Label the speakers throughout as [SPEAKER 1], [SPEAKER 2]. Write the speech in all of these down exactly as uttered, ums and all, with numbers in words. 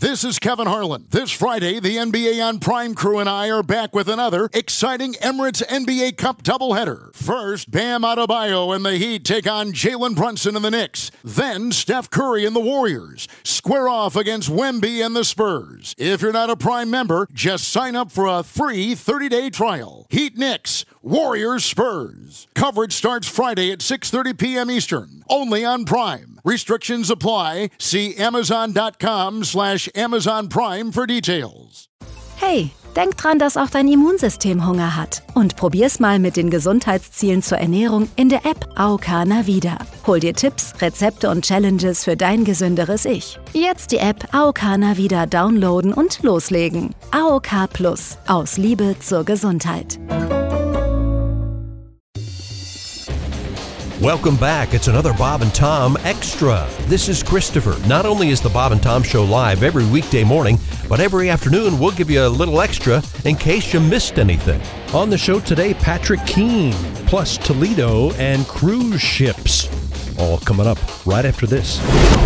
[SPEAKER 1] This is Kevin Harlan. This Friday, the N B A on Prime crew and I are back with another exciting Emirates N B A Cup doubleheader. First, Bam Adebayo and the Heat take on Jalen Brunson and the Knicks. Then, Steph Curry and the Warriors square off against Wemby and the Spurs. If you're not a Prime member, just sign up for a free thirty-day trial. Heat Knicks, Warriors Spurs. Coverage starts Friday at six thirty p.m. Eastern, only on Prime. Restrictions apply. See Amazon.com slash Amazon Prime for details.
[SPEAKER 2] Hey, denk dran, dass auch dein Immunsystem Hunger hat. Und probier's mal mit den Gesundheitszielen zur Ernährung in der App A O K Navida. Hol dir Tipps, Rezepte und Challenges für dein gesünderes Ich. Jetzt die App A O K Navida downloaden und loslegen. A O K Plus. Aus Liebe zur Gesundheit.
[SPEAKER 3] Welcome back. It's another Bob and Tom Extra. This is Christopher. Not only is the Bob and Tom Show live every weekday morning, but every afternoon we'll give you a little extra in case you missed anything.
[SPEAKER 4] On the show today, Patrick Keene, plus Toledo and cruise ships. All coming up right after this.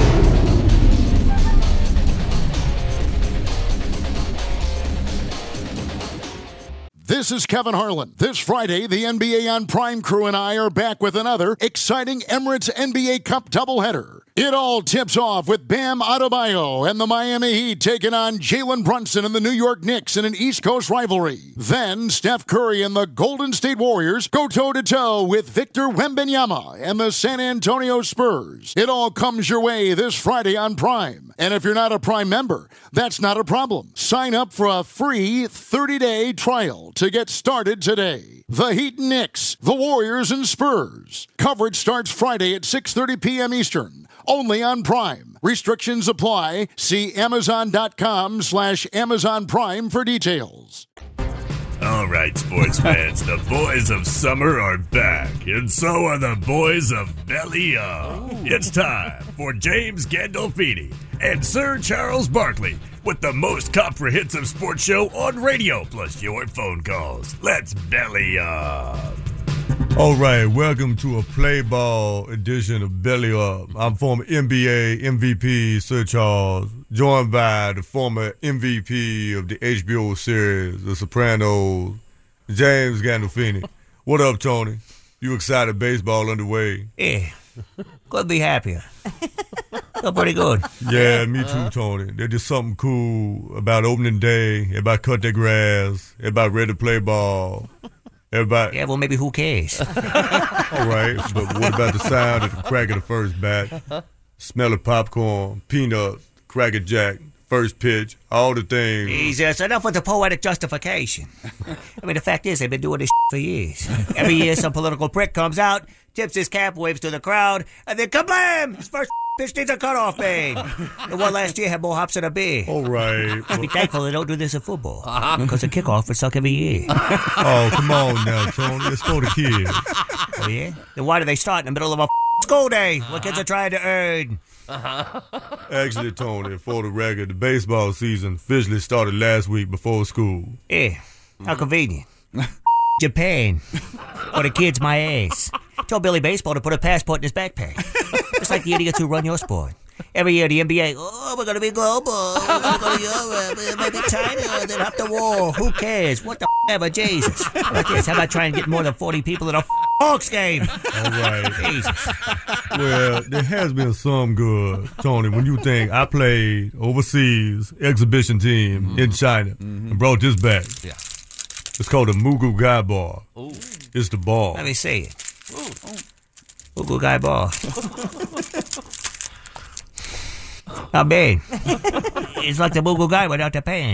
[SPEAKER 1] This is Kevin Harlan. This Friday, the N B A on Prime crew and I are back with another exciting Emirates N B A Cup doubleheader. It all tips off with Bam Adebayo and the Miami Heat taking on Jalen Brunson and the New York Knicks in an East Coast rivalry. Then, Steph Curry and the Golden State Warriors go toe-to-toe with Victor Wembanyama and the San Antonio Spurs. It all comes your way this Friday on Prime. And if you're not a Prime member, that's not a problem. Sign up for a free thirty-day trial to get started today. The Heat and Knicks, the Warriors and Spurs. Coverage starts Friday at six thirty p.m. Eastern, only on Prime. Restrictions apply. See Amazon.com slash Amazon Prime for details.
[SPEAKER 5] All right, sports fans, the boys of summer are back, and so are the boys of Belly Up. It's time for James Gandolfini and Sir Charles Barkley with the most copra hits of sports show on radio, plus your phone calls. Let's Belly Up.
[SPEAKER 6] All right, welcome to a play ball edition of Belly Up. I'm former N B A M V P Sir Charles, joined by the former M V P of the H B O series, The Sopranos, James Gandolfini. What up, Tony? You excited? Baseball underway?
[SPEAKER 7] Yeah, couldn't be happier. Feel pretty good.
[SPEAKER 6] Yeah, me too, Tony. There's just something cool about opening day. Everybody cut their grass. Everybody ready to play ball. Everybody.
[SPEAKER 7] Yeah, well, maybe who cares?
[SPEAKER 6] All right, but what about the sound of the crack of the first bat? Smell of popcorn, peanuts, Cracker Jack, first pitch, all the things.
[SPEAKER 7] Jesus, enough with the poetic justification. I mean, the fact is, they've been doing this for years. Every year, some political prick comes out, tips his cap, waves to the crowd, and then kablam! His first pitch needs a cutoff man. The one last year had more hops than a beer.
[SPEAKER 6] All right.
[SPEAKER 7] Be thankful they don't do this in football. Because the kickoff would suck every year.
[SPEAKER 6] Oh, come on now, Tony. It's for the kids.
[SPEAKER 7] Oh, yeah? Then why do they start in the middle of a school day when kids are trying to earn?
[SPEAKER 6] Actually, Tony, for the record, the baseball season officially started last week before school.
[SPEAKER 7] Yeah, how convenient. Japan. For the kids, my ass. Tell Billy Baseball to put a passport in his backpack. Just like the idiots who run your sport. Every year, the N B A, oh, we're going to be global. We're going to go to Europe. Maybe China. Then up the wall. Who cares? What the f*** ever, Jesus. Like this, how about trying to get more than forty people in a f*** Hawks game?
[SPEAKER 6] All right.
[SPEAKER 7] Jesus.
[SPEAKER 6] Well, there has been some good, Tony, when you think I played overseas exhibition team mm-hmm. in China mm-hmm. and brought this back.
[SPEAKER 7] Yeah.
[SPEAKER 6] It's called the Mugu Gai Bar.
[SPEAKER 7] Ooh.
[SPEAKER 6] It's the ball.
[SPEAKER 7] Let me see it. Ooh. Mugu Gai Bar. Not bad. It's like the Mugu Guy without the pan.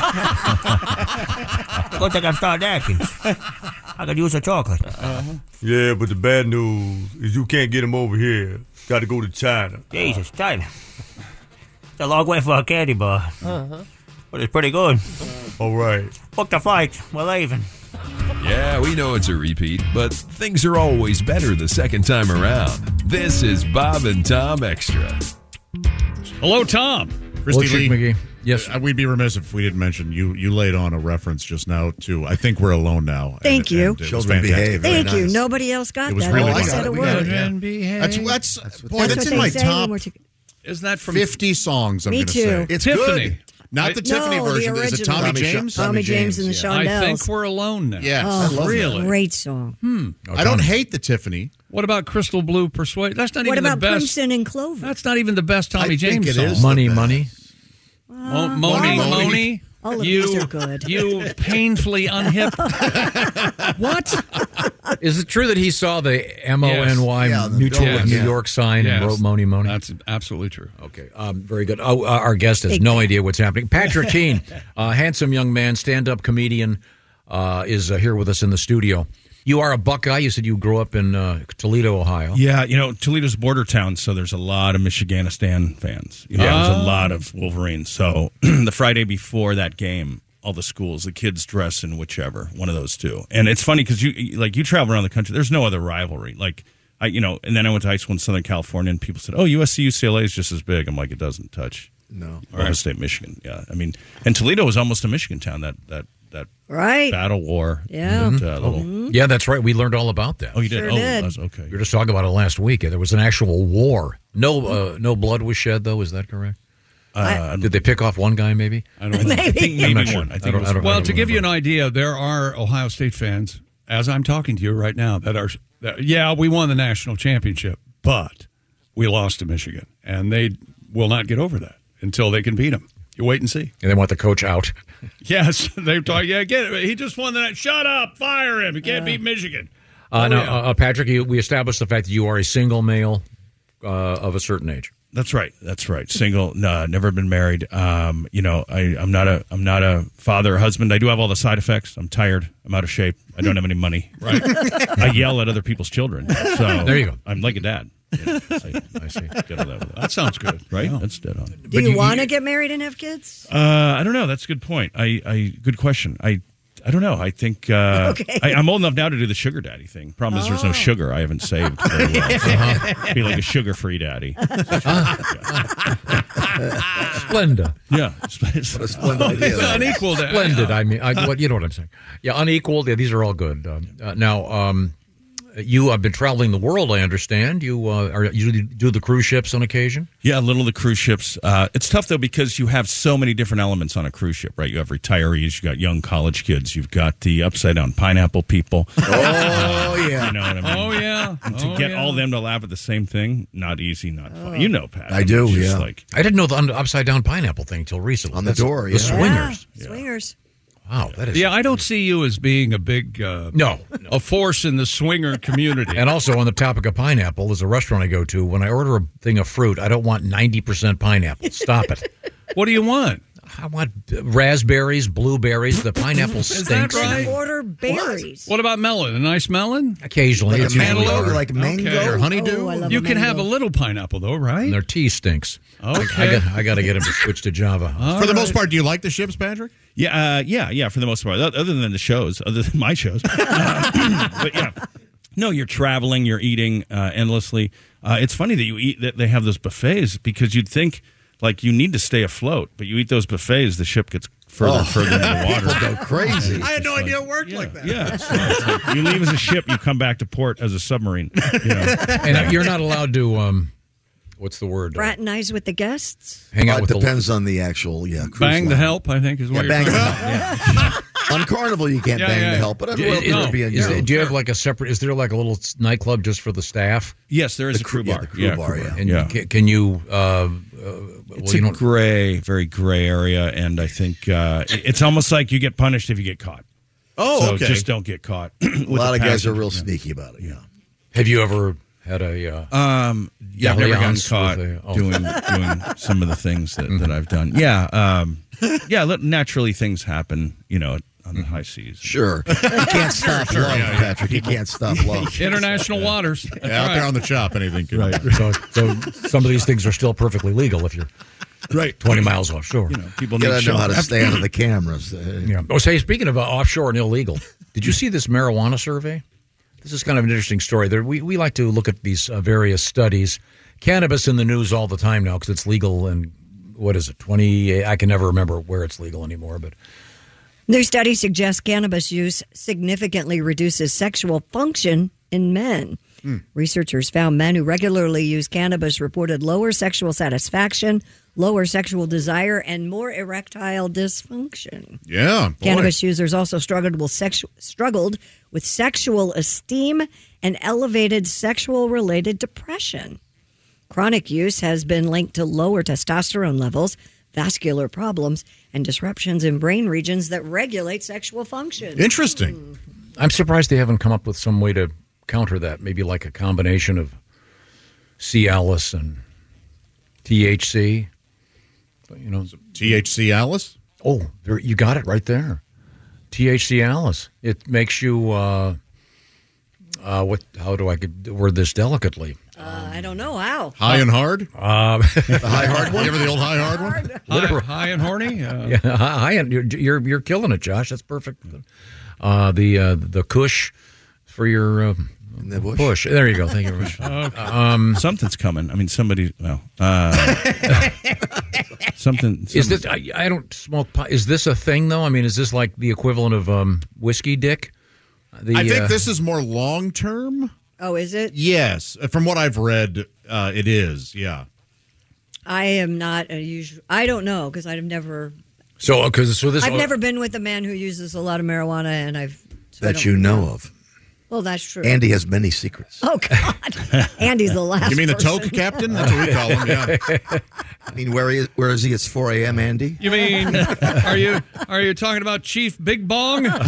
[SPEAKER 7] Good thing I'm starting acting. I could use a chocolate. Uh-huh.
[SPEAKER 6] Yeah, but the bad news is you can't get them over here. Got to go to China.
[SPEAKER 7] Jesus, China. It's a long way for a candy bar. Uh-huh. But it's pretty good.
[SPEAKER 6] All right.
[SPEAKER 7] Book the flight. We're leaving.
[SPEAKER 8] Yeah, we know it's a repeat, but things are always better the second time around. This is Bob and Tom Extra.
[SPEAKER 9] Hello, Tom.
[SPEAKER 10] Christy Lee.
[SPEAKER 9] McGee.
[SPEAKER 10] Yes.
[SPEAKER 9] Uh, we'd be remiss if we didn't mention you. You laid on a reference just now to I Think We're Alone Now.
[SPEAKER 11] Thank
[SPEAKER 9] and,
[SPEAKER 11] you.
[SPEAKER 9] And
[SPEAKER 10] Shows me behave.
[SPEAKER 11] Thank
[SPEAKER 10] Very
[SPEAKER 11] you.
[SPEAKER 10] nice.
[SPEAKER 11] Nobody else got
[SPEAKER 9] It was
[SPEAKER 11] that.
[SPEAKER 9] really
[SPEAKER 11] I
[SPEAKER 9] nice.
[SPEAKER 11] said a
[SPEAKER 10] We
[SPEAKER 11] word.
[SPEAKER 10] got it, yeah.
[SPEAKER 9] That's, that's,
[SPEAKER 10] That's
[SPEAKER 9] boy,
[SPEAKER 11] That's
[SPEAKER 9] that's
[SPEAKER 11] what
[SPEAKER 9] in
[SPEAKER 11] they
[SPEAKER 9] my
[SPEAKER 11] say
[SPEAKER 9] top.
[SPEAKER 11] when we're to-
[SPEAKER 10] Isn't that from
[SPEAKER 9] fifty songs? I'm
[SPEAKER 11] Me
[SPEAKER 9] going to
[SPEAKER 11] too.
[SPEAKER 9] say
[SPEAKER 10] It's Tiffany.
[SPEAKER 9] good. Not
[SPEAKER 10] I-
[SPEAKER 9] the Tiffany
[SPEAKER 11] No, the
[SPEAKER 9] version. Is it
[SPEAKER 11] original.
[SPEAKER 9] Tommy
[SPEAKER 11] Tommy
[SPEAKER 9] James?
[SPEAKER 11] Tommy James and the
[SPEAKER 9] yeah.
[SPEAKER 11] Shondells.
[SPEAKER 10] I think we're alone now.
[SPEAKER 9] Yes.
[SPEAKER 11] Oh,
[SPEAKER 9] I love
[SPEAKER 10] really?
[SPEAKER 11] Great song.
[SPEAKER 10] Hmm.
[SPEAKER 9] I don't hate the Tiffany.
[SPEAKER 10] What about Crystal Blue Persuade? That's not
[SPEAKER 11] What
[SPEAKER 10] even
[SPEAKER 11] about
[SPEAKER 10] the best.
[SPEAKER 11] Crimson and Clover?
[SPEAKER 10] That's not even the best Tommy
[SPEAKER 9] I
[SPEAKER 10] James
[SPEAKER 9] think it
[SPEAKER 10] song.
[SPEAKER 9] is
[SPEAKER 12] Money,
[SPEAKER 9] the
[SPEAKER 12] money.
[SPEAKER 9] best.
[SPEAKER 10] Mo- Moni,
[SPEAKER 9] Moni.
[SPEAKER 10] Moni.
[SPEAKER 11] All of
[SPEAKER 10] you,
[SPEAKER 11] these are good.
[SPEAKER 10] You painfully unhip. What?
[SPEAKER 12] Is it true that he saw the M O N Y
[SPEAKER 9] Yes. Yeah, the
[SPEAKER 12] Mutual
[SPEAKER 10] billboard.
[SPEAKER 12] of New
[SPEAKER 10] Yes.
[SPEAKER 12] York sign
[SPEAKER 10] Yes.
[SPEAKER 12] and wrote Money, Money?
[SPEAKER 10] That's absolutely true.
[SPEAKER 12] Okay, um, very good. Oh, uh, our guest has no idea what's happening. Patrick Keene, uh, handsome young man, stand-up comedian, uh, is uh, here with us in the studio. You are a Buckeye. You said you grew up in uh, Toledo, Ohio.
[SPEAKER 13] Yeah, you know, Toledo's a border town, so there's a lot of Michiganistan fans. You know,
[SPEAKER 10] Yeah.
[SPEAKER 13] there's a lot of Wolverines. So the Friday before that game, all the schools, the kids dress in whichever, one of those two. And it's funny because you, like, you travel around the country. There's no other rivalry. Like, I, you know, and then I went to high school in Southern California, and people said, oh, U S C, U C L A is just as big. I'm like, it doesn't touch.
[SPEAKER 14] No.
[SPEAKER 13] Ohio State, Michigan. Yeah. I mean, and Toledo was almost a Michigan town, that, that, that
[SPEAKER 11] Right.
[SPEAKER 13] battle war.
[SPEAKER 11] Yeah.
[SPEAKER 13] That, uh, little,
[SPEAKER 11] Mhm.
[SPEAKER 12] Yeah, that's right. We learned all about that.
[SPEAKER 13] Oh, you did?
[SPEAKER 11] Sure
[SPEAKER 13] oh,
[SPEAKER 11] did.
[SPEAKER 13] that was- okay.
[SPEAKER 12] We were just talking about it last week. There was an actual war. No, uh, no blood was shed, though. Is that correct?
[SPEAKER 13] Uh,
[SPEAKER 12] Did they pick off one guy? Maybe.
[SPEAKER 13] I don't know. I think
[SPEAKER 12] I'm
[SPEAKER 13] maybe
[SPEAKER 12] not sure.
[SPEAKER 13] one. I
[SPEAKER 12] I
[SPEAKER 13] think
[SPEAKER 12] don't-
[SPEAKER 13] it was
[SPEAKER 12] I don't-
[SPEAKER 10] Well,
[SPEAKER 12] I
[SPEAKER 10] to
[SPEAKER 12] don't
[SPEAKER 10] give you an
[SPEAKER 12] remember.
[SPEAKER 10] idea, there are Ohio State fans, as I'm talking to you right now, that are, that, yeah, we won the national championship, but we lost to Michigan, and they will not get over that until they can beat them. You wait and see.
[SPEAKER 12] And they want the coach out.
[SPEAKER 10] Yes, they talk. Yeah, get it. He just won the night. Shut up! Fire him! He can't beat Michigan.
[SPEAKER 12] Uh,
[SPEAKER 10] Oh,
[SPEAKER 12] now,
[SPEAKER 10] yeah.
[SPEAKER 12] uh, Patrick, you, we established the fact that you are a single male uh, of a certain age.
[SPEAKER 13] That's right. That's right. Single, no, never been married. Um, you know, I, I'm not a, I'm not a father or husband. I do have all the side effects. I'm tired. I'm out of shape. I don't have any money.
[SPEAKER 10] Right.
[SPEAKER 13] I yell at other people's children. So
[SPEAKER 12] There you go.
[SPEAKER 13] I'm like a dad. You know, I,
[SPEAKER 12] I see.
[SPEAKER 13] get all that, with that.
[SPEAKER 10] That sounds good.
[SPEAKER 13] Right?
[SPEAKER 10] Yeah.
[SPEAKER 13] That's dead on.
[SPEAKER 11] Do you, want to get married and have kids?
[SPEAKER 13] Uh, I don't know. That's a good point. I, I good question. I, I don't know. I think uh,
[SPEAKER 11] Okay.
[SPEAKER 13] I, I'm old enough now to do the sugar daddy thing. Problem is, there's no sugar. I haven't saved very well. So uh-huh. Be like a sugar-free daddy.
[SPEAKER 12] Splendid.
[SPEAKER 13] Yeah.
[SPEAKER 14] What a splendid idea. that is.
[SPEAKER 10] Unequal. to-
[SPEAKER 12] Splendid. I mean, I, what, you know what I'm saying. Yeah, unequaled. Yeah, these are all good. Um, uh, now, um, you have been traveling the world, I understand. You uh, are you do the cruise ships on occasion?
[SPEAKER 13] Yeah, a little of the cruise ships. Uh, it's tough, though, because you have so many different elements on a cruise ship, right? You have retirees, you got young college kids, you've got the upside-down pineapple people.
[SPEAKER 14] Oh, yeah.
[SPEAKER 13] You know what I mean?
[SPEAKER 10] Oh yeah.
[SPEAKER 13] And to
[SPEAKER 10] Oh,
[SPEAKER 13] get
[SPEAKER 10] yeah.
[SPEAKER 13] all them to laugh at the same thing, not easy, not fun. You know, Pat.
[SPEAKER 14] I do,
[SPEAKER 13] It's just
[SPEAKER 14] yeah.
[SPEAKER 13] Like,
[SPEAKER 12] I didn't know the un- upside down pineapple thing until recently.
[SPEAKER 14] On the
[SPEAKER 12] That's-
[SPEAKER 14] door,
[SPEAKER 12] the
[SPEAKER 14] yeah.
[SPEAKER 12] swingers.
[SPEAKER 11] Yeah, swingers.
[SPEAKER 12] Wow, that is
[SPEAKER 10] Yeah, I don't see you as being a big uh,
[SPEAKER 12] no.
[SPEAKER 10] a force in the swinger community.
[SPEAKER 12] And also on the topic of pineapple, there's a restaurant I go to. When I order a thing of fruit, I don't want ninety percent pineapple. Stop it.
[SPEAKER 10] What do you want?
[SPEAKER 12] I want raspberries, blueberries. The pineapple
[SPEAKER 10] that
[SPEAKER 12] stinks.
[SPEAKER 10] right?
[SPEAKER 11] Order berries.
[SPEAKER 10] What about melon? A nice melon?
[SPEAKER 12] Occasionally,
[SPEAKER 14] Like
[SPEAKER 12] it's
[SPEAKER 14] a
[SPEAKER 12] usually
[SPEAKER 14] mango,
[SPEAKER 12] hard.
[SPEAKER 14] like mango
[SPEAKER 10] Okay.
[SPEAKER 14] or honeydew.
[SPEAKER 11] Oh, I love
[SPEAKER 10] You
[SPEAKER 11] a
[SPEAKER 10] can have a
[SPEAKER 11] mango.
[SPEAKER 10] little pineapple, though, right?
[SPEAKER 12] And their tea stinks.
[SPEAKER 10] Okay.
[SPEAKER 12] I got, I got to get him to switch to Java.
[SPEAKER 10] All
[SPEAKER 9] For the
[SPEAKER 10] right.
[SPEAKER 9] most part, do you like the ships, Patrick?
[SPEAKER 13] yeah, uh, yeah, yeah, for the most part. Other than the shows, other than my shows. Uh, but yeah. No, you're traveling, you're eating uh, endlessly. Uh, it's funny that you eat that they have those buffets because you'd think like you need to stay afloat, but you eat those buffets, the ship gets further and further into the water.
[SPEAKER 14] People go crazy.
[SPEAKER 9] I had no
[SPEAKER 13] It's
[SPEAKER 9] idea
[SPEAKER 13] like-
[SPEAKER 9] it worked
[SPEAKER 13] yeah,
[SPEAKER 9] like that.
[SPEAKER 13] Yeah, so it's like you leave as a ship, you come back to port as a submarine. You know?
[SPEAKER 12] And you're not allowed to, um, what's the word?
[SPEAKER 11] Fraternize with the guests.
[SPEAKER 12] Hang out
[SPEAKER 14] Uh, it
[SPEAKER 12] with the
[SPEAKER 14] depends on the actual, yeah. cruise
[SPEAKER 10] Bang the
[SPEAKER 14] line.
[SPEAKER 10] help, I think, is what
[SPEAKER 14] Yeah,
[SPEAKER 10] you're
[SPEAKER 14] bang
[SPEAKER 10] talking
[SPEAKER 14] the
[SPEAKER 10] about.
[SPEAKER 14] help. On Carnival, you can't
[SPEAKER 10] Yeah,
[SPEAKER 14] bang
[SPEAKER 10] yeah.
[SPEAKER 14] the help, but at
[SPEAKER 12] Is-
[SPEAKER 14] Royal
[SPEAKER 12] is-
[SPEAKER 14] Caribbean,
[SPEAKER 12] is-
[SPEAKER 14] you know.
[SPEAKER 12] do you have like a separate? Is there like a little nightclub just for the staff?
[SPEAKER 13] Yes, there is
[SPEAKER 14] The
[SPEAKER 13] a crew
[SPEAKER 14] crew- yeah,
[SPEAKER 13] bar.
[SPEAKER 14] the crew bar, yeah.
[SPEAKER 12] And
[SPEAKER 13] Yeah.
[SPEAKER 12] Can, can you? Uh, uh, well,
[SPEAKER 13] It's
[SPEAKER 12] you
[SPEAKER 13] a
[SPEAKER 12] don't.
[SPEAKER 13] gray, very gray area, and I think uh, it- it's almost like you get punished if you get caught.
[SPEAKER 9] Oh,
[SPEAKER 13] so
[SPEAKER 9] okay.
[SPEAKER 13] just don't get caught.
[SPEAKER 14] A
[SPEAKER 13] with
[SPEAKER 14] lot
[SPEAKER 13] the
[SPEAKER 14] of guys are
[SPEAKER 13] passage.
[SPEAKER 14] real
[SPEAKER 13] Yeah.
[SPEAKER 14] sneaky about it, yeah.
[SPEAKER 12] Have you ever had a? Uh,
[SPEAKER 13] Um, yeah, I've never gotten
[SPEAKER 12] Alliance
[SPEAKER 13] caught
[SPEAKER 12] with a- oh.
[SPEAKER 13] doing doing some of the things that, that I've done. Yeah, um, yeah. let- Naturally, things happen. You know, on the high seas.
[SPEAKER 14] Sure. You can't stop
[SPEAKER 9] sure,
[SPEAKER 14] love,
[SPEAKER 9] yeah, yeah.
[SPEAKER 14] Patrick. You can't stop love.
[SPEAKER 10] International waters. That's
[SPEAKER 9] Yeah, out
[SPEAKER 10] right.
[SPEAKER 9] there on the chop, anything can
[SPEAKER 12] right. So, so some of these things are still perfectly legal if you're
[SPEAKER 13] Right,
[SPEAKER 12] twenty miles offshore.
[SPEAKER 13] You know, people
[SPEAKER 14] You
[SPEAKER 13] need
[SPEAKER 14] gotta know how to
[SPEAKER 13] shelter.
[SPEAKER 14] stay under the cameras. Uh,
[SPEAKER 12] Yeah. Oh, say, speaking of uh, offshore and illegal, did you see this marijuana survey? This is kind of an interesting story. There, we, we like to look at these uh, various studies. Cannabis in the news all the time now because it's legal in, what is it, twenty? I can never remember where it's legal anymore. But
[SPEAKER 11] New study suggests cannabis use significantly reduces sexual function in men.
[SPEAKER 9] Hmm.
[SPEAKER 11] Researchers found men who regularly use cannabis reported lower sexual satisfaction, lower sexual desire, and more erectile dysfunction.
[SPEAKER 9] Yeah, boy.
[SPEAKER 11] Cannabis users also struggled with, sexu- struggled with sexual esteem and elevated sexual-related depression. Chronic use has been linked to lower testosterone levels, vascular problems, and disruptions in brain regions that regulate sexual function.
[SPEAKER 9] Interesting.
[SPEAKER 12] I'm surprised they haven't come up with some way to counter that. Maybe like a combination of Cialis and T H C. You know,
[SPEAKER 9] T H C Alice?
[SPEAKER 12] Oh, there, you got it right there. T H C Alice. It makes you. Uh, uh, what? How do I word this delicately?
[SPEAKER 11] Uh, I don't know how.
[SPEAKER 9] High and hard?
[SPEAKER 12] Uh,
[SPEAKER 9] the high hard one? You ever the old high hard one?
[SPEAKER 10] High, high and horny? Uh,
[SPEAKER 12] Yeah, high and you're, you're you're killing it, Josh. That's perfect. Uh, the uh, the Kush for your uh,
[SPEAKER 14] the bush.
[SPEAKER 12] push. There you go. Thank you very much.
[SPEAKER 13] Okay.
[SPEAKER 12] Um,
[SPEAKER 13] Something's coming. I mean, somebody. Well, uh, something.
[SPEAKER 12] Is
[SPEAKER 13] some-
[SPEAKER 12] this? I, I don't smoke pot. Is this a thing though? I mean, is this like the equivalent of um, whiskey dick? The,
[SPEAKER 9] I think
[SPEAKER 12] uh,
[SPEAKER 9] this is more long term.
[SPEAKER 11] Oh, is it?
[SPEAKER 9] Yes. From what I've read, uh, it is. Yeah.
[SPEAKER 11] I am not a usual. I don't know because I've never.
[SPEAKER 12] So, because so this.
[SPEAKER 11] I've never been with a man who uses a lot of marijuana, and I've so I
[SPEAKER 14] That
[SPEAKER 11] don't
[SPEAKER 14] you know of.
[SPEAKER 11] Well, that's true.
[SPEAKER 14] Andy has many secrets.
[SPEAKER 11] Oh God, Andy's the last.
[SPEAKER 14] You mean the
[SPEAKER 11] person.
[SPEAKER 14] toke captain? That's what we call him. Yeah. I mean, where is where is he? It's four a.m. Andy.
[SPEAKER 10] You mean are you are you talking about Chief Big Bong? That's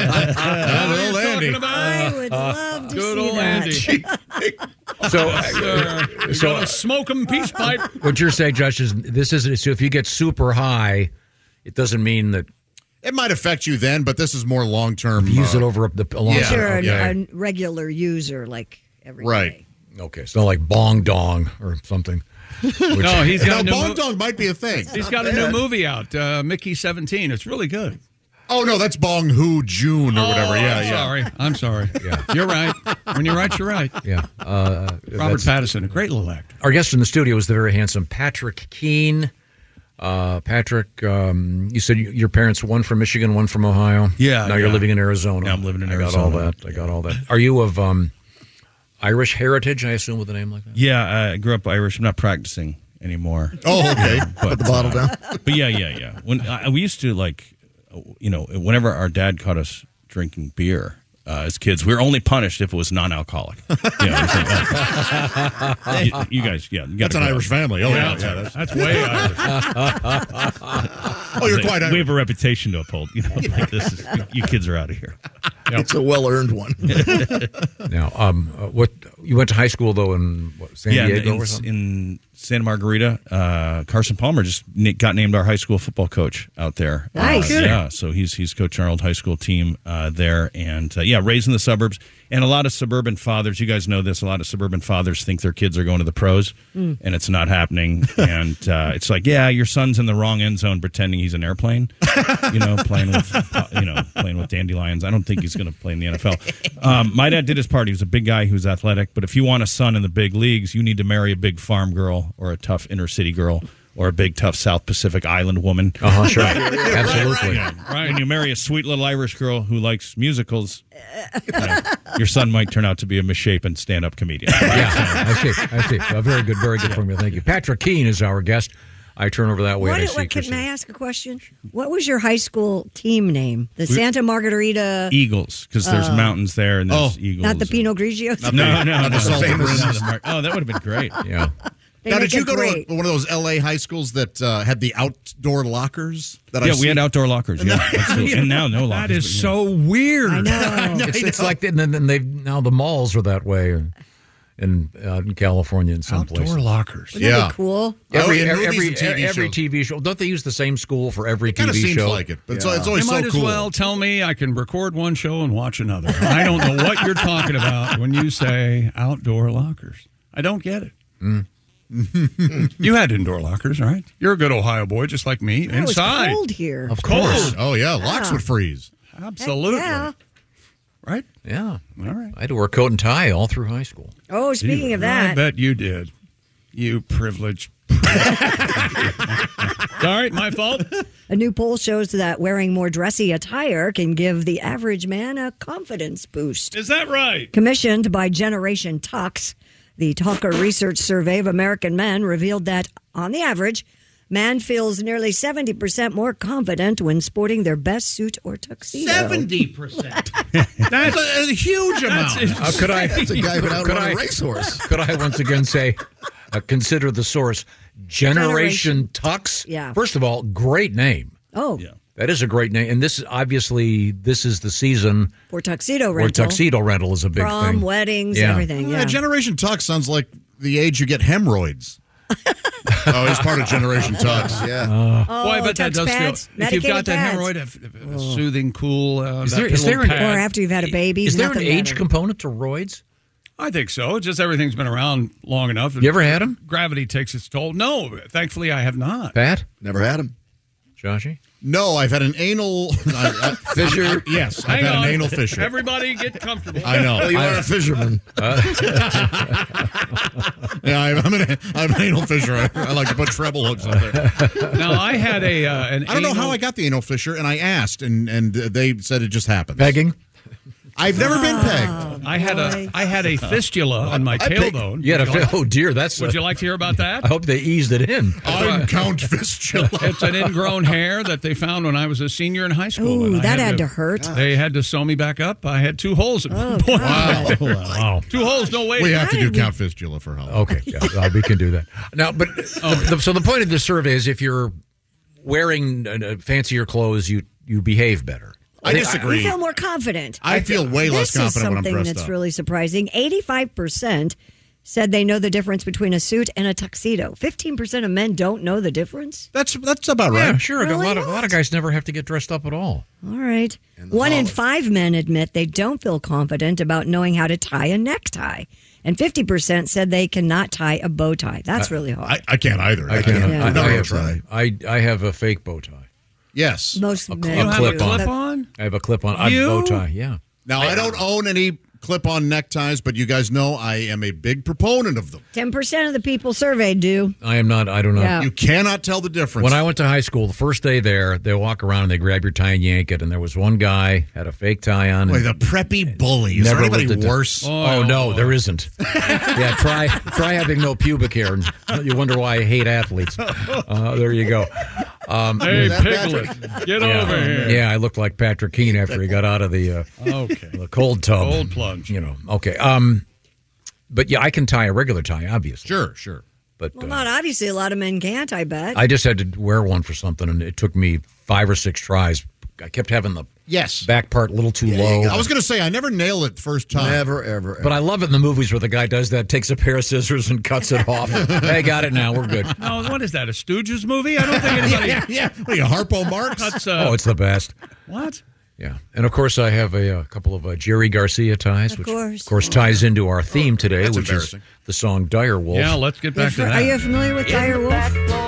[SPEAKER 9] old Andy.
[SPEAKER 11] I would love to
[SPEAKER 10] Good
[SPEAKER 11] see
[SPEAKER 10] old
[SPEAKER 11] that.
[SPEAKER 10] Andy.
[SPEAKER 12] So,
[SPEAKER 10] uh,
[SPEAKER 12] so
[SPEAKER 10] smoke 'em peace pipe.
[SPEAKER 12] what you're saying, Josh, is this isn't. So, if you get super high, it doesn't mean that
[SPEAKER 9] It might affect you then, but this is more long term.
[SPEAKER 12] you use it over the a long
[SPEAKER 9] Yeah.
[SPEAKER 11] You're
[SPEAKER 12] time.
[SPEAKER 11] an- a regular user, like every
[SPEAKER 9] Right.
[SPEAKER 12] Okay, so like bong dong or something. Which-
[SPEAKER 10] No, he's got
[SPEAKER 9] No,
[SPEAKER 10] a new
[SPEAKER 9] bong
[SPEAKER 10] mo-
[SPEAKER 9] dong might be a thing.
[SPEAKER 10] He's got a new movie out, uh, Mickey seventeen. It's really good.
[SPEAKER 9] Oh no, that's Bong Hu June or whatever.
[SPEAKER 10] Oh,
[SPEAKER 9] Yeah,
[SPEAKER 10] I'm
[SPEAKER 9] yeah.
[SPEAKER 10] sorry. I'm sorry.
[SPEAKER 12] Yeah.
[SPEAKER 10] You're right. When you're right, you're right.
[SPEAKER 12] Yeah. Uh,
[SPEAKER 10] Robert
[SPEAKER 12] that's-
[SPEAKER 10] Pattinson, a great little actor.
[SPEAKER 12] Our guest in the studio is the very handsome Patrick Keene. Uh, Patrick, um, you said you, your parents, one from Michigan, one from Ohio.
[SPEAKER 13] Yeah,
[SPEAKER 12] Now you're
[SPEAKER 13] yeah.
[SPEAKER 12] living in Arizona.
[SPEAKER 13] Yeah, I'm living in
[SPEAKER 12] I
[SPEAKER 13] Arizona.
[SPEAKER 12] got all that. I got all that. Are you of um, Irish heritage, I assume, with a name like that?
[SPEAKER 13] Yeah, I grew up Irish. I'm not practicing anymore.
[SPEAKER 9] Oh, okay.
[SPEAKER 14] Put the bottle down.
[SPEAKER 13] But yeah, yeah, yeah. When I, we used to like, you know, whenever our dad caught us drinking beer uh, as kids, we were only punished if it was non-alcoholic. You, know, it's like, oh. you, you guys, yeah, you
[SPEAKER 9] That's an
[SPEAKER 13] gotta go.
[SPEAKER 9] Irish family. Oh yeah,
[SPEAKER 10] that's,
[SPEAKER 9] yeah. That's,
[SPEAKER 10] that's way Irish.
[SPEAKER 9] oh, you're quite
[SPEAKER 13] We
[SPEAKER 9] Irish.
[SPEAKER 13] have a reputation to uphold. You know, like this is you, you kids are out of here.
[SPEAKER 14] It's a well earned one.
[SPEAKER 12] Now, um, uh, what you went to high school though in what, San
[SPEAKER 13] yeah,
[SPEAKER 12] Diego
[SPEAKER 13] in,
[SPEAKER 12] or something?
[SPEAKER 13] in Santa Margarita, uh, Carson Palmer just na- got named our high school football coach out there.
[SPEAKER 11] Nice.
[SPEAKER 13] Uh, yeah, so he's he's coaching our old high school team uh, there, and uh, yeah, raised in the suburbs. And a lot of suburban fathers, you guys know this. A lot of suburban fathers think their kids are going to the pros,
[SPEAKER 11] Mm.
[SPEAKER 13] and it's not happening. and uh, it's like, yeah, your son's in the wrong end zone, pretending he's an airplane. You know, playing with you know playing with dandelions. I don't think he's going to play in the N F L. Um, my dad did his part. He was a big guy who's athletic. But if you want a son in the big leagues, you need to marry a big farm girl or a tough inner city girl or a big tough South Pacific Island woman.
[SPEAKER 12] Uh huh. Sure. Absolutely.
[SPEAKER 13] Yeah, right. And you marry a sweet little Irish girl who likes musicals, uh, your son might turn out to be a misshapen stand-up comedian.
[SPEAKER 12] Yeah, I see. I see. Uh, very good. Very good from you. Thank you. Patrick Keene is our guest. I turn over that way
[SPEAKER 11] What,
[SPEAKER 12] and I see
[SPEAKER 11] what, can,
[SPEAKER 12] Chrissy.
[SPEAKER 11] may I ask a question? What was your high school team name? The
[SPEAKER 13] We-
[SPEAKER 11] Santa Margarita.
[SPEAKER 13] Eagles, because there's
[SPEAKER 11] Uh,
[SPEAKER 13] mountains there and there's
[SPEAKER 9] Oh.
[SPEAKER 13] eagles.
[SPEAKER 11] Not the Pinot Grigio.
[SPEAKER 13] No, no, no.
[SPEAKER 9] Not the
[SPEAKER 13] no.
[SPEAKER 9] Salted
[SPEAKER 13] Famous-
[SPEAKER 9] Rims.
[SPEAKER 13] Oh, that would have been great.
[SPEAKER 12] Yeah.
[SPEAKER 11] They
[SPEAKER 9] Now,
[SPEAKER 11] make
[SPEAKER 9] did you
[SPEAKER 11] it
[SPEAKER 9] go
[SPEAKER 11] great.
[SPEAKER 9] to one of those L A high schools that uh, had the outdoor lockers? That
[SPEAKER 13] Yeah,
[SPEAKER 9] I
[SPEAKER 13] we
[SPEAKER 9] see?
[SPEAKER 13] had outdoor lockers. Yeah, absolutely. And now no lockers.
[SPEAKER 10] That is
[SPEAKER 13] but, yeah.
[SPEAKER 10] so weird.
[SPEAKER 11] I know.
[SPEAKER 12] It's, it's like and then they now the malls are that way in in, uh, in California in some
[SPEAKER 10] Outdoor
[SPEAKER 12] places.
[SPEAKER 10] lockers.
[SPEAKER 11] Wouldn't that
[SPEAKER 9] Yeah.
[SPEAKER 11] be cool?
[SPEAKER 12] Every
[SPEAKER 9] Oh, in
[SPEAKER 12] every
[SPEAKER 9] movies
[SPEAKER 12] every,
[SPEAKER 9] and T V
[SPEAKER 12] every
[SPEAKER 9] shows.
[SPEAKER 12] T V show. Don't they use the same school for every
[SPEAKER 9] Kind
[SPEAKER 12] T
[SPEAKER 9] of
[SPEAKER 12] V
[SPEAKER 9] seems
[SPEAKER 12] show?
[SPEAKER 9] like it, but it's, it's
[SPEAKER 10] You
[SPEAKER 9] always
[SPEAKER 10] might
[SPEAKER 9] so
[SPEAKER 10] as
[SPEAKER 9] cool.
[SPEAKER 10] well tell me I can record one show and watch another. I don't know what you're talking about when you say outdoor lockers. I don't get it.
[SPEAKER 12] Mm.
[SPEAKER 10] You had indoor lockers, right? You're a good Ohio boy, just like me.
[SPEAKER 11] Oh,
[SPEAKER 10] Inside.
[SPEAKER 11] It's cold here.
[SPEAKER 12] Of course.
[SPEAKER 9] Oh yeah, locks
[SPEAKER 11] Yeah.
[SPEAKER 9] would freeze.
[SPEAKER 10] Absolutely.
[SPEAKER 11] Yeah.
[SPEAKER 10] Right?
[SPEAKER 12] Yeah.
[SPEAKER 10] All right.
[SPEAKER 12] I had to wear a coat and tie all through high school.
[SPEAKER 11] Oh, speaking of
[SPEAKER 10] I
[SPEAKER 11] that,
[SPEAKER 10] bet you did. You privileged. Sorry, my fault.
[SPEAKER 11] A new poll shows that wearing more dressy attire can give the average man a confidence boost.
[SPEAKER 10] Is that right?
[SPEAKER 11] Commissioned by Generation Tux, the Talker Research Survey of American Men revealed that, on the average, man feels nearly seventy percent more confident when sporting their best suit or tuxedo.
[SPEAKER 9] seventy percent. That's a, a huge amount.
[SPEAKER 12] Uh, could I?
[SPEAKER 14] That's a guy who out
[SPEAKER 12] could
[SPEAKER 14] on
[SPEAKER 12] I-
[SPEAKER 14] a racehorse.
[SPEAKER 12] Could I once again say, uh, consider the source, Generation,
[SPEAKER 11] Generation.
[SPEAKER 12] Tux?
[SPEAKER 11] Yeah.
[SPEAKER 12] First of all, great name.
[SPEAKER 11] Oh,
[SPEAKER 12] That is a great name, and this is obviously this is the season
[SPEAKER 11] for tuxedo
[SPEAKER 12] where
[SPEAKER 11] rental.
[SPEAKER 12] tuxedo rental is a big
[SPEAKER 11] Prom,
[SPEAKER 12] thing.
[SPEAKER 11] weddings,
[SPEAKER 12] Yeah.
[SPEAKER 11] everything.
[SPEAKER 9] Uh,
[SPEAKER 11] Yeah.
[SPEAKER 9] Generation Tux sounds like the age you get hemorrhoids. Oh, he's part of Generation Tux.
[SPEAKER 14] Yeah.
[SPEAKER 11] Oh,
[SPEAKER 10] Boy, I bet that
[SPEAKER 11] tux
[SPEAKER 10] does
[SPEAKER 11] pads,
[SPEAKER 10] feel. If you've got
[SPEAKER 11] medicated
[SPEAKER 10] that
[SPEAKER 11] pads.
[SPEAKER 10] hemorrhoid, if, if a soothing, cool. Uh,
[SPEAKER 12] Is
[SPEAKER 10] that
[SPEAKER 12] there- is
[SPEAKER 10] little
[SPEAKER 12] there an-
[SPEAKER 10] pad.
[SPEAKER 11] Or after you've had a baby.
[SPEAKER 12] Is there an
[SPEAKER 11] nothing
[SPEAKER 12] age
[SPEAKER 11] better.
[SPEAKER 12] component to roids?
[SPEAKER 10] I think so. Just everything's been around long enough.
[SPEAKER 12] You ever had 'em?
[SPEAKER 10] Gravity takes its toll. No, thankfully I have not.
[SPEAKER 12] Pat?
[SPEAKER 14] Never had him.
[SPEAKER 12] Joshy?
[SPEAKER 9] No, I've had an anal I, I,
[SPEAKER 14] Fissure?
[SPEAKER 9] I- yes, I've
[SPEAKER 10] Hang
[SPEAKER 9] had
[SPEAKER 10] on.
[SPEAKER 9] an anal fissure.
[SPEAKER 10] Everybody get comfortable.
[SPEAKER 9] I know.
[SPEAKER 14] Oh, you
[SPEAKER 9] I-
[SPEAKER 14] are a fisherman.
[SPEAKER 9] Yeah, I, I'm an, I have an anal fissure. I, I like to put treble hooks on there.
[SPEAKER 10] Now I had a uh, an
[SPEAKER 9] I don't know
[SPEAKER 10] anal-
[SPEAKER 9] how I got the anal fissure, and I asked, and and they said it just happens.
[SPEAKER 12] Pegging?
[SPEAKER 9] I've never been pegged.
[SPEAKER 10] I had a I had a fistula on my
[SPEAKER 12] I pick-
[SPEAKER 10] tailbone.
[SPEAKER 12] You had a
[SPEAKER 10] Would you
[SPEAKER 12] fi-
[SPEAKER 10] like-
[SPEAKER 12] oh, dear. That's
[SPEAKER 10] Would
[SPEAKER 12] a-
[SPEAKER 10] you like to hear about that?
[SPEAKER 12] I hope they eased it in.
[SPEAKER 9] I'm Count Fistula.
[SPEAKER 10] It's an ingrown hair that they found when I was a senior in high school.
[SPEAKER 11] Ooh,
[SPEAKER 10] and I
[SPEAKER 11] that had to hurt.
[SPEAKER 10] They had to sew me back up. I had two holes. In
[SPEAKER 11] Oh,
[SPEAKER 10] Boy,
[SPEAKER 11] God.
[SPEAKER 12] Wow.
[SPEAKER 10] Two holes, no way.
[SPEAKER 9] We have to
[SPEAKER 11] Why
[SPEAKER 9] do
[SPEAKER 11] did we-
[SPEAKER 9] Count Fistula for Halloween.
[SPEAKER 12] Okay, yeah, uh, we can do that. Now, but the, the, so the point of this survey is if you're wearing uh, fancier clothes, you you behave better.
[SPEAKER 9] I
[SPEAKER 11] You
[SPEAKER 9] disagree.
[SPEAKER 11] feel more confident.
[SPEAKER 9] I feel way less
[SPEAKER 11] this
[SPEAKER 9] confident
[SPEAKER 11] is
[SPEAKER 9] when I'm
[SPEAKER 11] something
[SPEAKER 9] dressed
[SPEAKER 11] that's
[SPEAKER 9] up.
[SPEAKER 11] really surprising. eighty-five percent said they know the difference between a suit and a tuxedo. fifteen percent of men don't know the difference.
[SPEAKER 9] That's that's about right.
[SPEAKER 12] Yeah, sure. A
[SPEAKER 11] Really
[SPEAKER 12] lot of a lot of guys never have to get dressed up at all.
[SPEAKER 11] All right.
[SPEAKER 14] And the
[SPEAKER 11] One in
[SPEAKER 14] holiday.
[SPEAKER 11] five men admit they don't feel confident about knowing how to tie a necktie. And fifty percent said they cannot tie a bow tie. That's really hard.
[SPEAKER 9] I, I can't either.
[SPEAKER 12] I can't.
[SPEAKER 11] Yeah.
[SPEAKER 12] I,
[SPEAKER 9] Never
[SPEAKER 12] I,
[SPEAKER 9] gonna
[SPEAKER 12] have,
[SPEAKER 9] try.
[SPEAKER 12] I I have a fake bow tie.
[SPEAKER 9] Yes.
[SPEAKER 11] Most
[SPEAKER 12] A
[SPEAKER 11] men
[SPEAKER 12] cl- a
[SPEAKER 11] do.
[SPEAKER 12] clip on.
[SPEAKER 10] Clip on?
[SPEAKER 12] I have a clip on. I have a
[SPEAKER 10] You?
[SPEAKER 12] bow tie. Yeah.
[SPEAKER 9] Now I don't own any clip-on neckties, but you guys know I am a big proponent of them.
[SPEAKER 11] ten percent of the people surveyed do.
[SPEAKER 12] I am not. I don't know.
[SPEAKER 11] Yeah.
[SPEAKER 9] You cannot tell the difference.
[SPEAKER 12] When I went to high school, the first day there, they walk around and they grab your tie and yank it. And there was one guy had a fake tie on.
[SPEAKER 9] Boy,
[SPEAKER 12] and
[SPEAKER 9] the preppy bully. Is there
[SPEAKER 12] never
[SPEAKER 9] anybody
[SPEAKER 12] lived it to-
[SPEAKER 9] worse?
[SPEAKER 12] Oh, no, there isn't. Yeah, try try having no pubic hair, and you wonder why I hate athletes. Uh, there you go. Um,
[SPEAKER 10] Hey,
[SPEAKER 9] That
[SPEAKER 10] Piglet, get
[SPEAKER 12] yeah,
[SPEAKER 10] over here.
[SPEAKER 12] Yeah, I looked like Patrick Keane after he got out of the uh,
[SPEAKER 10] Okay.
[SPEAKER 12] the cold tub.
[SPEAKER 10] Cold plunge.
[SPEAKER 12] You know. Okay. Um, but yeah, I can tie a regular tie, obviously.
[SPEAKER 9] Sure, sure.
[SPEAKER 12] But
[SPEAKER 11] Well,
[SPEAKER 12] uh,
[SPEAKER 11] not obviously. A lot of men can't, I bet.
[SPEAKER 12] I just had to wear one for something, and it took me five or six tries. I kept having the
[SPEAKER 9] Yes.
[SPEAKER 12] back part a little too low.
[SPEAKER 9] I was going to say, I never nail it first time.
[SPEAKER 14] Never, ever, ever.
[SPEAKER 12] But I love it in the movies where the guy does that, takes a pair of scissors and cuts it off. Hey, got it now. We're good.
[SPEAKER 10] No, what is that? A Stooges movie? I don't think anybody.
[SPEAKER 9] yeah, yeah. What are you, Harpo Marx?
[SPEAKER 10] That's, uh,
[SPEAKER 12] Oh, it's the best.
[SPEAKER 10] what?
[SPEAKER 12] Yeah. And of course, I have a, a couple of uh, Jerry Garcia ties,
[SPEAKER 11] Of
[SPEAKER 12] which
[SPEAKER 11] course.
[SPEAKER 12] of course ties into our theme today,
[SPEAKER 9] That's
[SPEAKER 12] which is
[SPEAKER 9] embarrassing.
[SPEAKER 12] the song Dire Wolf.
[SPEAKER 10] Yeah, let's get back to
[SPEAKER 11] Are
[SPEAKER 10] that.
[SPEAKER 11] you familiar with Dire Wolf?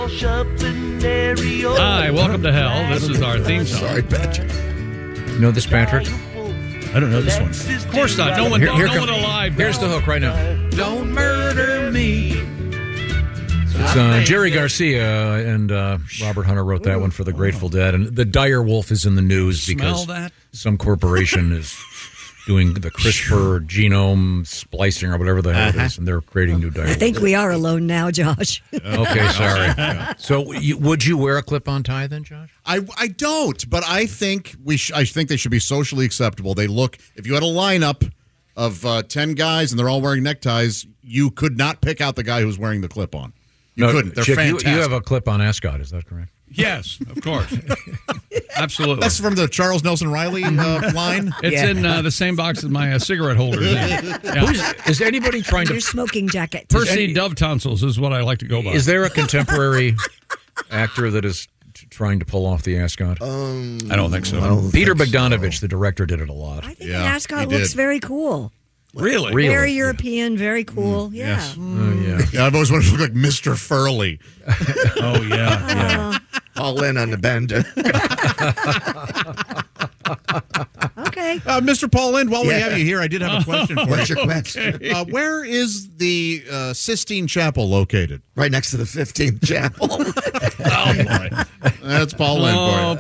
[SPEAKER 10] Hi, welcome to hell. This is our theme song.
[SPEAKER 14] Sorry, Patrick.
[SPEAKER 12] You know this, Patrick?
[SPEAKER 13] I don't know this one.
[SPEAKER 10] Of course not. No one,
[SPEAKER 12] Here-
[SPEAKER 10] no
[SPEAKER 12] here
[SPEAKER 10] one
[SPEAKER 12] come-
[SPEAKER 10] alive.
[SPEAKER 12] Here's the hook right now. Don't murder me. It's uh, Jerry Garcia and uh, Robert Hunter wrote that one for the Grateful Dead. And the Dire Wolf is in the news because
[SPEAKER 10] Smell that?
[SPEAKER 12] some corporation is doing the CRISPR genome splicing or whatever the hell it is, and they're creating new dire
[SPEAKER 11] I
[SPEAKER 12] wolves.
[SPEAKER 11] think we are alone now, Josh.
[SPEAKER 12] Okay, sorry. So, you, would you wear a clip-on tie then, Josh?
[SPEAKER 9] I, I don't, but I think we sh- I think they should be socially acceptable. They look, if you had a lineup of uh, ten guys and they're all wearing neckties, you could not pick out the guy who's wearing the clip-on. You
[SPEAKER 12] No,
[SPEAKER 9] couldn't. They're
[SPEAKER 12] Chick, you,
[SPEAKER 9] fantastic.
[SPEAKER 12] you have a clip-on ascot, is that correct?
[SPEAKER 10] Yes, of course. Absolutely.
[SPEAKER 9] That's from the Charles Nelson Riley uh, line.
[SPEAKER 10] It's
[SPEAKER 11] Yeah.
[SPEAKER 10] in uh, the same box as my uh, cigarette holders. Yeah.
[SPEAKER 12] Who's, is anybody trying
[SPEAKER 11] Your
[SPEAKER 12] to...
[SPEAKER 11] smoking jacket.
[SPEAKER 10] Percy Dove tonsils is what I like to go by.
[SPEAKER 12] Is there a contemporary actor that is t- trying to pull off the ascot?
[SPEAKER 14] Um,
[SPEAKER 10] I don't think so.
[SPEAKER 14] I don't
[SPEAKER 12] Peter
[SPEAKER 14] think so.
[SPEAKER 12] Bogdanovich, the director, did it a lot.
[SPEAKER 11] I think
[SPEAKER 9] Yeah,
[SPEAKER 11] an
[SPEAKER 9] he
[SPEAKER 11] ascot
[SPEAKER 9] did.
[SPEAKER 11] looks very cool.
[SPEAKER 10] Really?
[SPEAKER 12] Really?
[SPEAKER 11] Very European, very cool. yeah.
[SPEAKER 9] Yes.
[SPEAKER 12] Oh, yeah.
[SPEAKER 9] Yeah, I've always wanted to look like Mister Furley.
[SPEAKER 10] Oh, yeah. yeah.
[SPEAKER 14] All in on the bender.
[SPEAKER 11] Okay. Okay.
[SPEAKER 9] Uh, Mister Paul Lind, while we
[SPEAKER 14] Yeah.
[SPEAKER 9] have you here, I did have a question for
[SPEAKER 14] What's
[SPEAKER 9] you.
[SPEAKER 14] your question?
[SPEAKER 9] Uh, where is the uh, Sistine Chapel located?
[SPEAKER 14] Right next to the fifteenth Chapel.
[SPEAKER 9] Oh, boy. That's Paul Lind
[SPEAKER 10] Oh,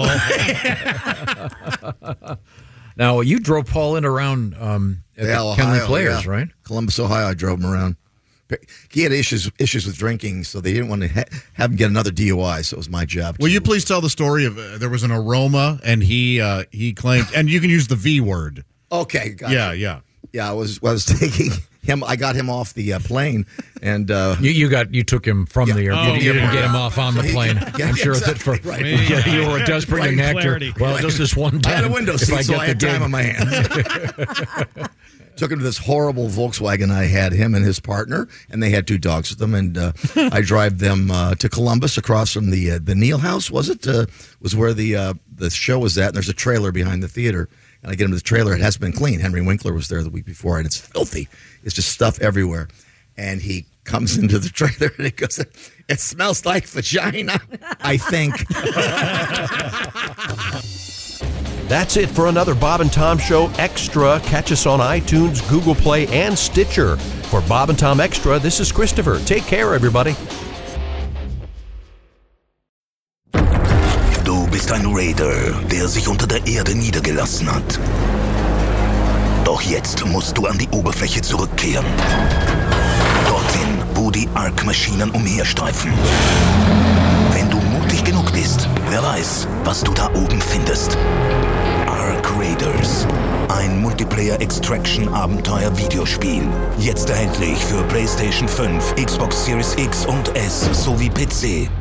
[SPEAKER 9] for you.
[SPEAKER 10] Paul.
[SPEAKER 12] Now, you drove Paul in around um, at
[SPEAKER 14] Yeah,
[SPEAKER 12] the Kenley
[SPEAKER 14] Ohio,
[SPEAKER 12] Players,
[SPEAKER 14] yeah.
[SPEAKER 12] right?
[SPEAKER 14] Columbus, Ohio. I drove him around. He had issues issues with drinking, so they didn't want to ha- have him get another D U I. So it was my job.
[SPEAKER 9] Will you please tell the story of uh, there was an aroma and he uh, he claimed, and you can use the V word.
[SPEAKER 14] Okay. Gotcha.
[SPEAKER 9] Yeah, yeah.
[SPEAKER 14] Yeah, I was I was taking him. I got him off the uh, plane, and uh,
[SPEAKER 12] You, you got you took him from
[SPEAKER 14] Yeah.
[SPEAKER 12] the airport.
[SPEAKER 14] Oh,
[SPEAKER 12] you didn't
[SPEAKER 14] yeah.
[SPEAKER 12] get him off on the plane.
[SPEAKER 14] Yeah,
[SPEAKER 12] I'm sure that for
[SPEAKER 14] exactly, right.
[SPEAKER 12] yeah, you were a desperate young
[SPEAKER 14] Right,
[SPEAKER 12] actor.
[SPEAKER 14] clarity.
[SPEAKER 12] Well, just this one time.
[SPEAKER 14] I had a window
[SPEAKER 12] if
[SPEAKER 14] seat,
[SPEAKER 12] I
[SPEAKER 14] so
[SPEAKER 12] get
[SPEAKER 14] I
[SPEAKER 12] the
[SPEAKER 14] had time
[SPEAKER 12] gig.
[SPEAKER 14] on my hands. Took him to this horrible Volkswagen I had, him and his partner, and they had two dogs with them. And uh, I drive them uh, to Columbus, across from the uh, the Neal House. Was it? Uh, was where the uh, the show was at. And there's a trailer behind the theater. And I get him to the trailer. It hasn't been clean. Henry Winkler was there the week before, and it's filthy. It's just stuff everywhere. And he comes into the trailer and he goes, "It smells like vagina, I think."
[SPEAKER 3] That's it for another Bob and Tom Show Extra. Catch us on iTunes, Google Play, and Stitcher. For Bob and Tom Extra, this is Christopher. Take care, everybody.
[SPEAKER 15] Du bist ein Raider, der sich unter der Erde niedergelassen hat. Doch jetzt musst du an die Oberfläche zurückkehren. Dorthin, wo die Ark-Maschinen umherstreifen. Wenn du mutig genug bist, wer weiß, was du da oben findest. Ark Raiders. Ein Multiplayer-Extraction-Abenteuer-Videospiel. Jetzt erhältlich für PlayStation fünf, Xbox Series X und S sowie P C.